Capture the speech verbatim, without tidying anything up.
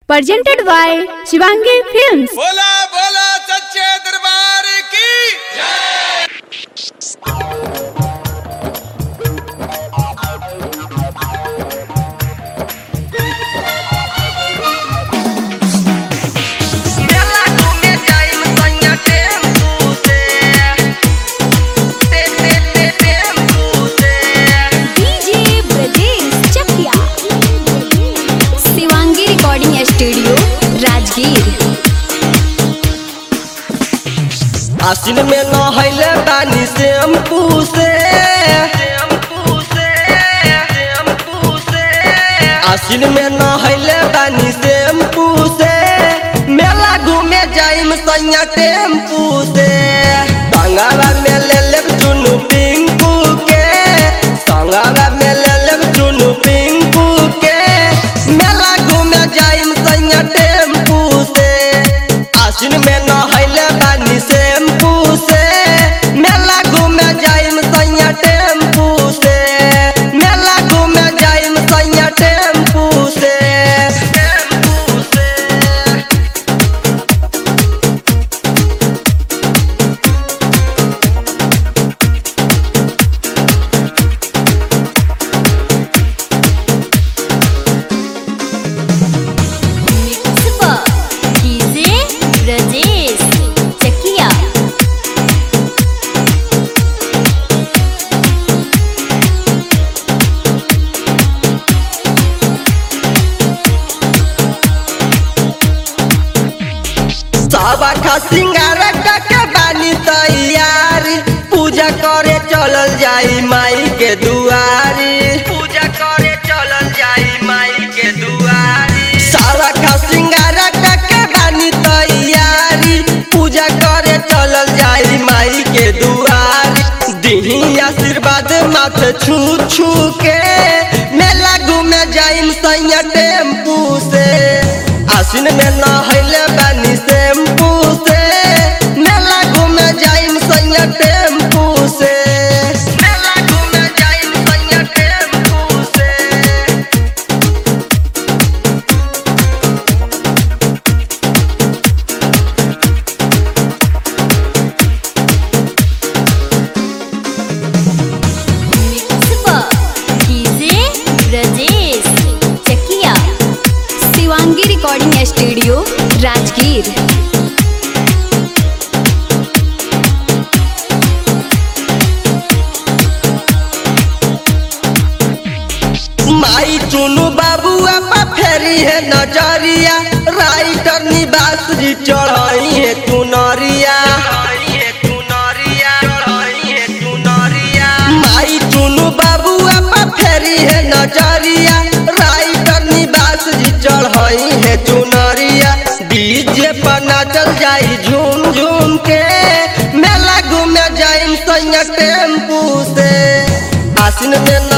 presented by Shivangi Films. बोला बोला सच्चे दरबार की स्टूडियो राजगीर। आसिन में नहैले बानी शैम्पू से आसिन में नहैले बानी शैम्पू से मेला घूमे जाइम सैया टेम्पू से संगवा में ले लेब चुनु पिंकू के संगवा में ले लेब चुनु पिंकू के मेला घूमे जाइम सैया टेम्पू से आसिन में नहैले बानी शैम्पू से मेला घूमे जाइम सैया टेम्पू से मेला घूमे जाइम सैया टेम्पू से टेम्पू से सावा खा सिंगार के बानी तैयारी पूजा करे चलल जाई माई के दुआरी पूजा करे चलल जाई माई के दुआरी सावा खा सिंगार के बानी तैयारी पूजा करे चलल जाई माई के दुआरी दिही आशीर्वाद माथे छू छू के मेला घूमे जाइम सैया टेम्पू से आसिन में नहैले बानी शैम्पू से मेला घूमे जाइम सैया टेम्पू से मेला घूमे जाइम सैया टेम्पू से शिवांगी रिकॉर्डिंग स्टूडियो राजगीर। माई चुनु बाबुआ पा फेरी है नजरिया राइटर निवास जी चढ़ाई है तू नरिया माई चुनु बाबुआ पा फेरी है नजरिया राइटर निवास जी चढ़ाई है चुनरिया डीजे पर नाचल जाई झूम झूम के मेला घूमे जाइम सैया टेम्पू से आसिन में